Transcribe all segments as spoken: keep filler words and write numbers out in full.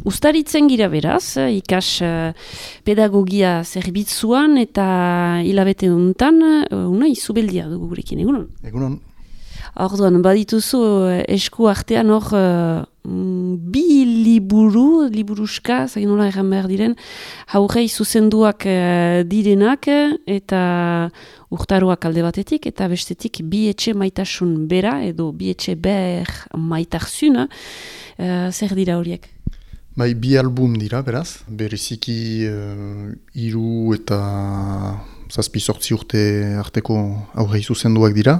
Uztaritzen gira beraz, ikas uh, pedagogia zerbitzuan eta hilabete untan, uh, una izubeldia dugu gurekin, egunon? Egunon. Orduan, badituzu uh, esku artean hor uh, bi liburu, liburuska, zagin nola erran behar diren, haurrei zuzenduak uh, direnak eta urtaroak alde batetik, eta bestetik bi etxe maitasun bera, edo bi etxe ber maitarzuna, uh, zer dira horiek? Bai, bi album dira, beraz. Bereziki uh, hiru eta zazpi sortzi urte arteko aurrei zuzenduak dira.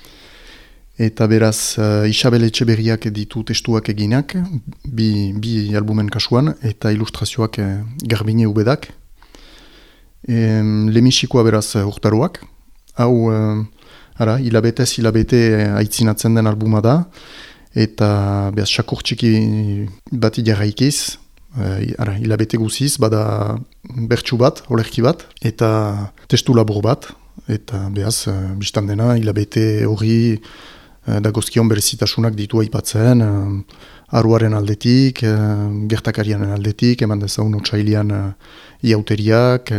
Eta beraz, uh, Isabel Etxeberriak ditu testuak eginak, bi, bi albumen kasuan, eta ilustrazioak uh, Garbine Ubedak. E, Lemixikoa beraz uh, urtaroak. Hau, uh, ara, hilabetez hilabete aitzinatzen den albuma da. Eta behaz sakur txiki bati jarraikiz, e, ara, hilabete guziz, bada bertsu bat, olerki bat, eta testu labur bat, eta behaz, e, biztan dena, hilabete hori e, dagozkion berezitasunak ditu aipatzen, e, aruaren aldetik, e, gertakarianen aldetik, eman dezaun otsailian e, iauteriak, e,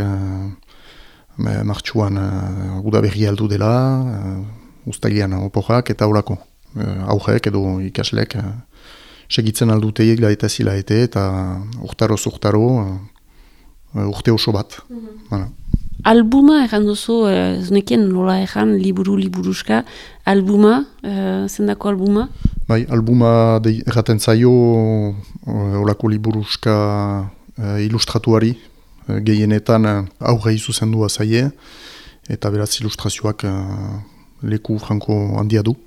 martxuan e, udaberri aldu dela, e, uztailian oporak eta horako. Aurrek edo ikaslek uh, segitzen alduteiek laetaz hilaete eta urtaro zurtaro uh, urte oso bat. Mm-hmm. Albuma erran duzu, ez uh, nekien nola erran, liburu-liburuska, albuma, uh, zendako albuma? Bai, albuma erraten zaio uh, olako liburuska uh, ilustratuari, uh, gehienetan uh, aurrei zuzendua zaie, eta beraz ilustrazioak uh, leku franko handia du.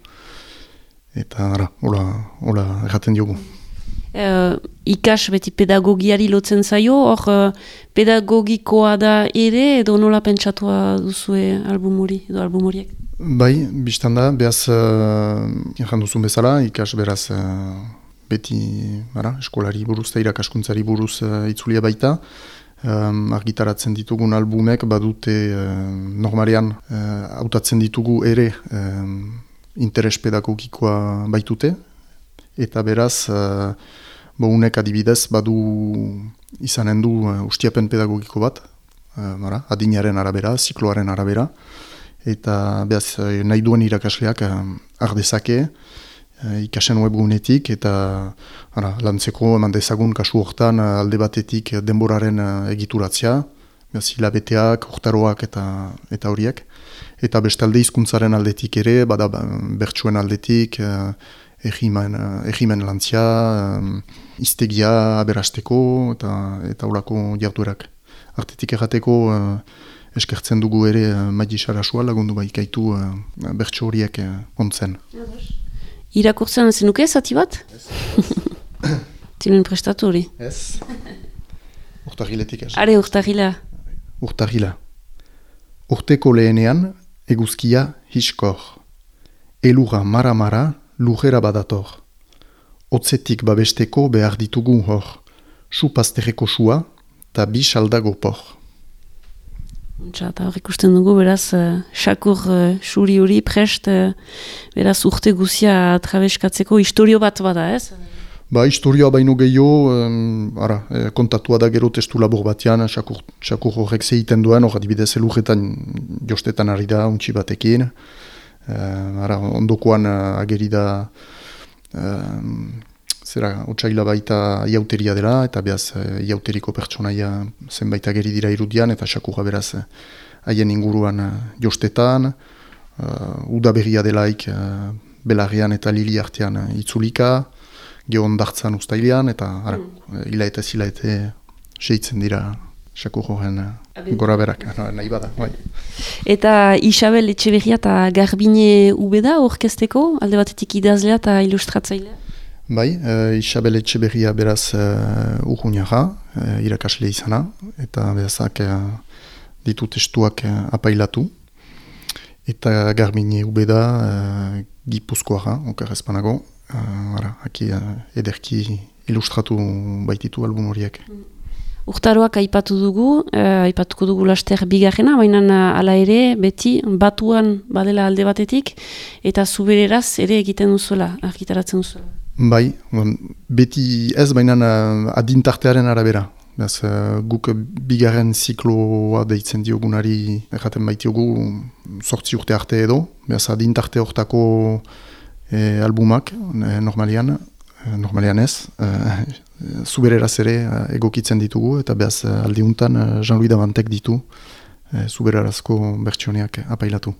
Eta ara, hola, hola erraten diogu. Uh, ikas beti pedagogiari lotzen zaio, hor uh, pedagogikoa da ere, edo nola pentsatua duzue album hori, edo album horiek? Bai, biztan da, behaz, uh, erran duzun bezala, ikas beraz uh, beti ara, eskolari buruz eta irakaskuntzari buruz uh, itzulia baita. Um, argitaratzen ditugun albumek badute uh, normalean uh, hautatzen ditugu ere um, interes pedagogikoa baitute, eta beraz, uh, bohunek adibidez badu izanen du uh, ustiapen pedagogiko bat, uh, mara, adinaren arabera, zikloaren arabera, eta beraz, uh, nahi duen irakasleak uh, ardezake uh, ikasen webgunetik, eta ara, lantzeko eman dezagun kasu hortan uh, alde batetik denboraren uh, egituratzea, beraz, hilabeteak, urtaroak eta eta horiek. Eta bestalde hizkuntzaren aldetik ere, bada bertsuen aldetik, eh, egimen, egimen lantzia, eh, iztegia aberasteko eta eta olako jarduerak. Artetik errateko eh, eskertzen dugu ere eh, Maidi Sarasua lagundu baikaitu eh, bertso horiek eh, ontzen. Irakurtzen zenuke zati bat? Ez. Tienen prestatu hori? Ez. Urtagiletik ez. Are urtagila. Urtagila. Urteko lehenean, eguzkia hiskor. Elura mara-mara, lujera badator. Otzetik babesteko behar ditugu hor. Su pazterreko sua, ta bi saldago por. Untsa, eta hor ikusten dugu, beraz, uh, sakur uh, suri hori prest, uh, beraz, urte guzia trabeskatzeko historio bat bada, ez? Ba, historioa baino gehiago, um, ara, eh, kontatua da gero testu labur batean, sakur, sakur horrek zehiten duen, hor adibidez elujetan jostetan ari da, untsi batekin. Uh, ara, ondokoan uh, ageri da, uh, zera, otsaila baita iauteria dela, eta behaz uh, iauteriko pertsonaia zenbait ageri dira irudian, eta sakurra beraz haien uh, inguruan uh, jostetan, uh, udaberria delaik uh, belarrean eta lili artean uh, itzulika, geon dartzan ustailean, eta ara, mm. hilaete zilaete seitzen dira sakur horren gora berak, nahi bada. Bai. Eta Isabel Etxeberria eta Garbine Ubeda orkesteko, alde batetik idazlea eta ilustratzailea? Bai, uh, Isabel Etxeberria beraz uh, urruñara, uh, irakasle izana, eta berazak uh, ditu testuak uh, apailatu. Eta Garbine Ubeda uh, Gipuzkoara, okar ezpanago, Uh, ara, aki uh, ederki ilustratu baititu album horiek. Urtaroak aipatu dugu, uh, aipatuko dugu laster bigarrena, baina hala ere, beti, batuan badela alde batetik, eta zubereraz ere egiten duzuela, argitaratzen duzuela. Bai, beti ez, baina adintartearen arabera. Beaz, guk bigarren zikloa deitzen diogunari erraten baitiogu sortzi urte arte edo. Beaz, adintarte hortako e, albumak e, normalian, e, normalian ez, e, zubereraz ere egokitzen ditugu, eta beaz aldiuntan Jean-Louis Davantek ditu e, zubererazko bertsioneak apailatu.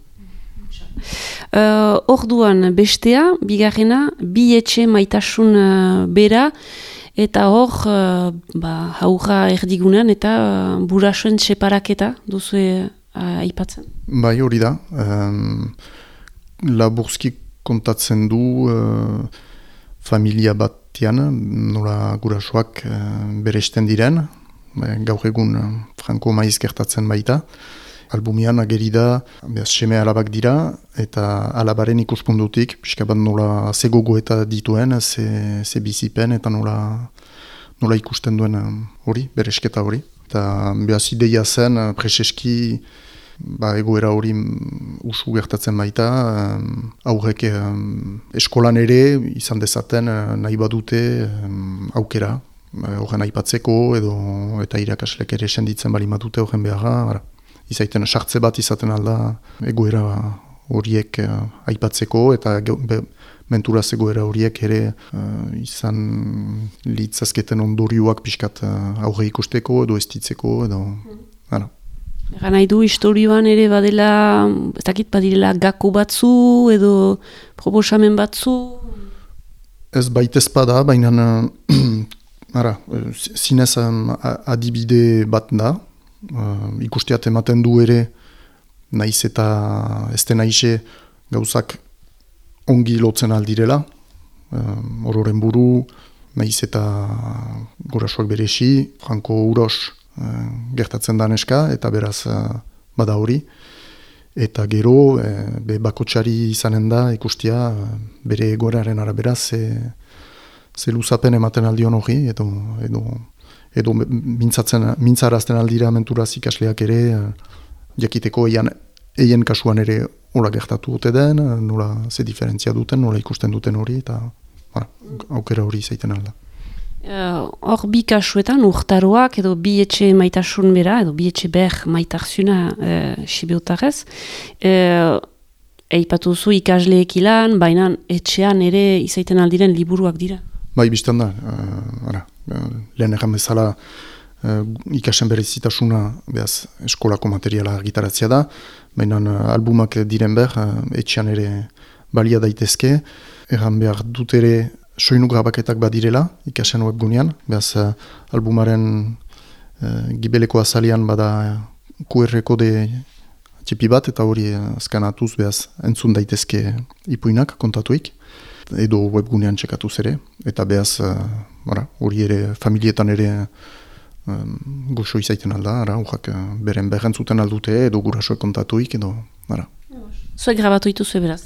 Uh, orduan bestea, bigarrena, bi etxe maitasun uh, bera, eta hor, uh, ba, haurra erdigunean eta uh, burasoen separaketa duzu uh, aipatzen. Bai, hori da. Um, Laburski kontatzen du uh, familia batean, nola gurasoak uh, beresten diren, gaur egun uh, Franco maiz gertatzen baita. Albumian ageri da, behaz, seme alabak dira, eta alabaren ikuspundutik, pixka bat nola ze gogoeta dituen, ze, ze bizipen, eta nola, nola ikusten duen hori, beresketa hori. Eta behaz, ideia zen, preseski, ba, egoera hori usu gertatzen baita, um, aurrek um, eskolan ere, izan dezaten, nahi badute um, aukera, horren aipatzeko, edo eta irakaslek ere senditzen bali badute horren beharra, izaiten sartze bat izaten alda egoera horiek uh, aipatzeko, eta be, menturaz egoera horiek ere uh, izan litzazketen ondorioak pixkat uh, aurre ikusteko edo estitzeko edo... Mm. Egan nahi du historioan ere badela, ez dakit badirela gako batzu edo proposamen batzu? Ez baitez bada, baina uh, ara, zinez um, adibide bat da. Uh, ikusteat ematen du ere naiz eta ez den naize gauzak ongi lotzen aldirela. Uh, Ororen buru, naiz eta gurasoak beresi, Franco Uros uh, gertatzen da neska, eta beraz uh, bada hori. Eta gero, uh, be bakotxari izanen da ikustea uh, bere egoeraren arabera ze, ze luzapen ematen aldion hori, edo... edo edo mintzarazten aldira menturaz ikasleak ere, jakiteko eian, eien kasuan ere hola gertatu dute den, nola ze diferentzia duten, nola ikusten duten hori, eta bara, aukera hori izaiten alda. Hor uh, bi kasuetan urtaroak edo bi etxe maitasun bera, edo bi etxe ber maitarzuna uh, sibiotarez, uh, eipatu zu ikasleek ilan, baina etxean ere izaiten aldiren liburuak dira. Bai, biztan da, uh, ara, uh, lehen erran bezala uh, ikasen berezitasuna behaz eskolako materiala argitaratzea da, baina uh, albumak diren behar, uh, etxean ere balia daitezke, erran behar dut ere soinu grabaketak badirela ikasen webgunean, behaz uh, albumaren uh, gibeleko azalian bada Q R kode txipi bat, eta hori uh, skanatuz behaz entzun daitezke ipuinak kontatuik, edo webgunean txekatuz ere, eta behaz, uh, hori ere, familietan ere um, goxo izaiten alda, ara, urrak uh, beren behentzuten aldute, edo gurasoek kontatuik, edo, ara. Zuek grabatu ituzu beraz?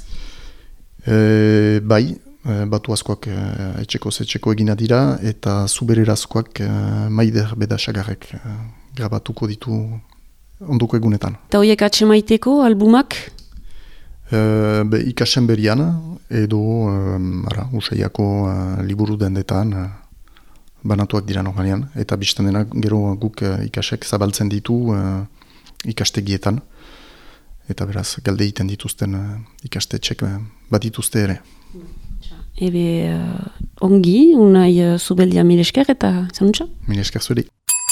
E, bai, e, batu askoak e, etxeko zetxeko egina dira, eta zubererazkoak e, Maider Bedasagarrek e, grabatuko ditu ondoko egunetan. Eta horiek atxemaiteko albumak? Uh, be, ikasen berian, edo um, ara, usaiako uh, liburu dendetan uh, banatuak dira normalian, eta biztan denak gero guk uh, ikasek zabaltzen ditu uh, ikastegietan, eta beraz galde egiten dituzten uh, ikastetxek uh, bat dituzte ere. Ebe uh, ongi, unai uh, zubeldia milesker eta zanuntza? Milesker zuri.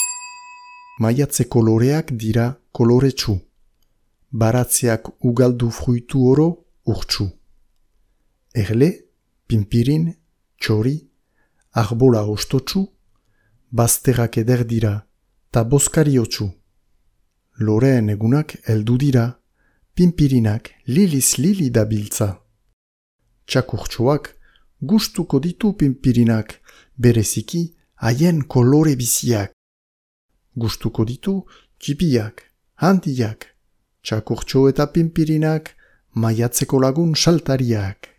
Maiatze koloreak dira koloretsu. Baratzeak ugaldu fruitu oro urtsu. Erle, pimpirin, txori, arbola ostotsu, bazterrak eder dira, ta boskariotsu. Loreen egunak heldu dira, pimpirinak liliz lili dabiltza. Txakurtxoak gustuko ditu pimpirinak, bereziki haien kolore biziak. Gustuko ditu txipiak, handiak, txakurtxo eta pimpirinak, maiatzeko lagun saltariak.